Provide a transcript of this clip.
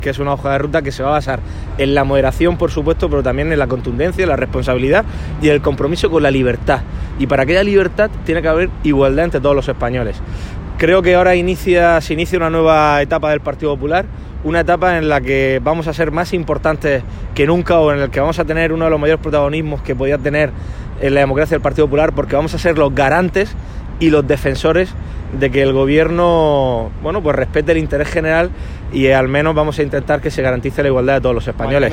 que es una hoja de ruta que se va a basar en la moderación, por supuesto, pero también en la contundencia, la responsabilidad y el compromiso con la libertad. Y para que haya libertad tiene que haber igualdad entre todos los españoles. Creo que ahora se inicia una nueva etapa del Partido Popular, una etapa en la que vamos a ser más importantes que nunca, o en la que vamos a tener uno de los mayores protagonismos que podía tener en la democracia del Partido Popular, porque vamos a ser los garantes y los defensores de que el gobierno, pues respete el interés general, y al menos vamos a intentar que se garantice la igualdad de todos los españoles.